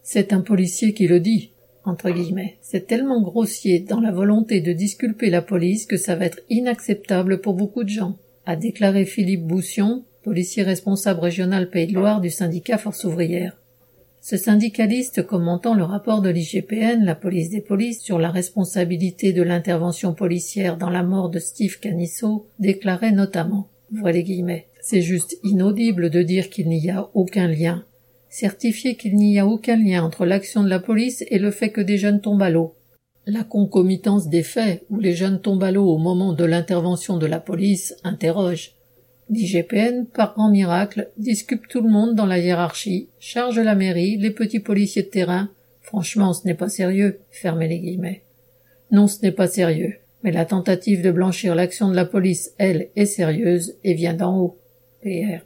C'est un policier qui le dit, entre guillemets. C'est tellement grossier dans la volonté de disculper la police que ça va être inacceptable pour beaucoup de gens, a déclaré Philippe Boussion, policier responsable régional Pays de Loire du syndicat Force ouvrière. Ce syndicaliste, commentant le rapport de l'IGPN, la police des polices, sur la responsabilité de l'intervention policière dans la mort de Steve Canisso, déclarait notamment, ouvrez les guillemets, « C'est juste inaudible de dire qu'il n'y a aucun lien. Certifier qu'il n'y a aucun lien entre l'action de la police et le fait que des jeunes tombent à l'eau. La concomitance des faits où les jeunes tombent à l'eau au moment de l'intervention de la police interroge. L'IGPN, par grand miracle, disculpe tout le monde dans la hiérarchie, charge la mairie, les petits policiers de terrain. Franchement, ce n'est pas sérieux, fermez les guillemets. Non, ce n'est pas sérieux, mais la tentative de blanchir l'action de la police, elle, est sérieuse et vient d'en haut. PR.